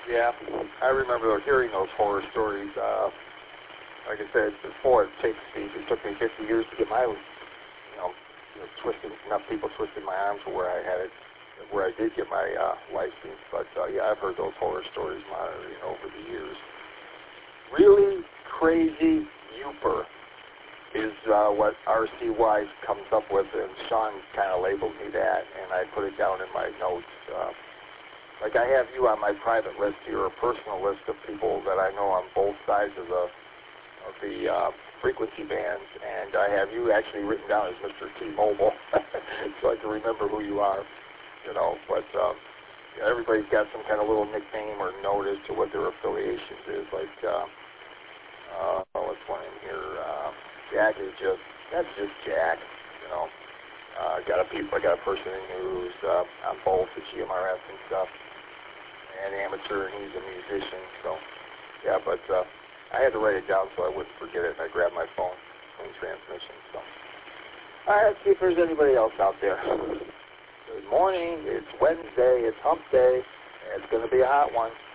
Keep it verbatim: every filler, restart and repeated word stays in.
Yeah, I remember hearing those horror stories. Uh, like I said before, it takes me, it took me fifty years to get my, you know, you know twisting, enough people twisted my arms where I had it, where I did get my uh, license. But uh, yeah, I've heard those horror stories monitoring over the years. Really crazy Youper is uh, what R C Y comes up with, and Sean kind of labeled me that, and I put it down in my notes. Uh, like I have you on my private list here, a personal list of people that I know on both sides of the of the uh, frequency bands, and I have you actually written down as Mister T-Mobile, so I can remember who you are, you know. But um, yeah, everybody's got some kind of little nickname or note as to what their affiliations is. Like, uh, uh, oh, what's one in here? Uh, Jack is just, that's just Jack, you know. Uh, got a people, I got a person who's uh, on both the G M R S and stuff, and amateur, and he's a musician. So, yeah, but uh, I had to write it down so I wouldn't forget it, and I grabbed my phone in transmission. So, all right, let's see if there's anybody else out there. Good morning. It's Wednesday. It's hump day. It's going to be a hot one.